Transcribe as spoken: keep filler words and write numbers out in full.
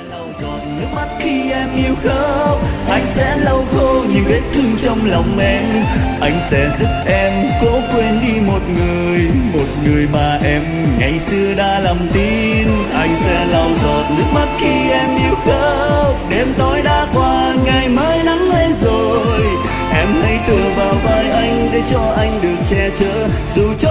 lau giọt nước mắt khi em yêu khóc, anh sẽ lau khô những vết thương trong lòng em. Anh sẽ giúp em cố quên đi một người, một người mà em ngày xưa đã làm tin. Anh sẽ lau giọt nước mắt khi em yêu khóc, đêm tối đã qua ngày mới nắng lên rồi. Em hãy tựa vào vai anh để cho anh được che chở, dù cho